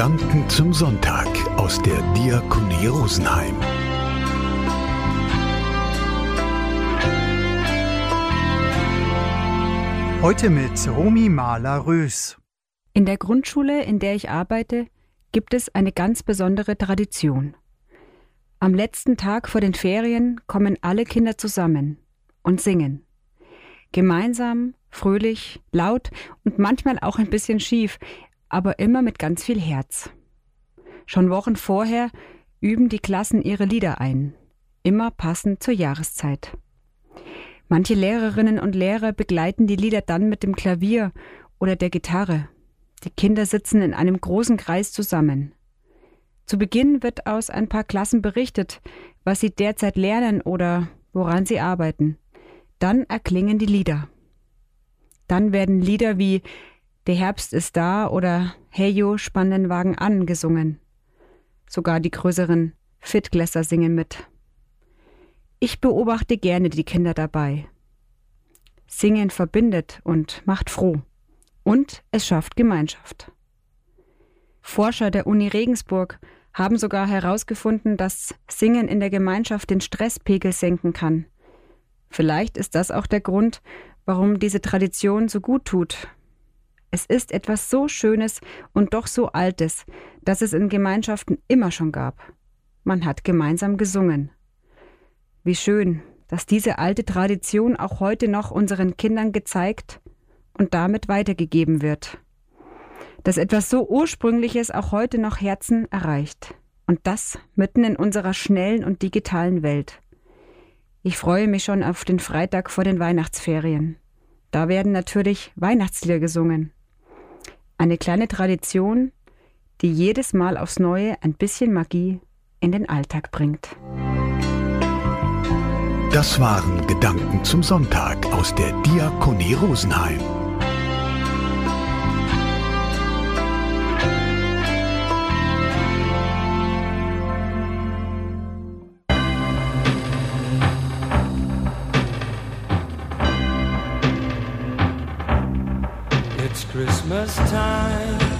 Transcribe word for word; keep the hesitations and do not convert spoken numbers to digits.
Gedanken zum Sonntag aus der Diakonie Rosenheim. Heute mit Romy Mahler-Rös. In der Grundschule, in der ich arbeite, gibt es eine ganz besondere Tradition. Am letzten Tag vor den Ferien kommen alle Kinder zusammen und singen. Gemeinsam, fröhlich, laut und manchmal auch ein bisschen schief, aber immer mit ganz viel Herz. Schon Wochen vorher üben die Klassen ihre Lieder ein, immer passend zur Jahreszeit. Manche Lehrerinnen und Lehrer begleiten die Lieder dann mit dem Klavier oder der Gitarre. Die Kinder sitzen in einem großen Kreis zusammen. Zu Beginn wird aus ein paar Klassen berichtet, was sie derzeit lernen oder woran sie arbeiten. Dann erklingen die Lieder. Dann werden Lieder wie »Der Herbst ist da« oder »Hey Jo, spann den Wagen an« gesungen. Sogar die größeren Viertklässler singen mit. Ich beobachte gerne die Kinder dabei. Singen verbindet und macht froh. Und es schafft Gemeinschaft. Forscher der Uni Regensburg haben sogar herausgefunden, dass Singen in der Gemeinschaft den Stresspegel senken kann. Vielleicht ist das auch der Grund, warum diese Tradition so gut tut. Es ist etwas so Schönes und doch so Altes, das es in Gemeinschaften immer schon gab. Man hat gemeinsam gesungen. Wie schön, dass diese alte Tradition auch heute noch unseren Kindern gezeigt und damit weitergegeben wird. Dass etwas so Ursprüngliches auch heute noch Herzen erreicht. Und das mitten in unserer schnellen und digitalen Welt. Ich freue mich schon auf den Freitag vor den Weihnachtsferien. Da werden natürlich Weihnachtslieder gesungen. Eine kleine Tradition, die jedes Mal aufs Neue ein bisschen Magie in den Alltag bringt. Das waren Gedanken zum Sonntag aus der Diakonie Rosenheim. It's Christmas time.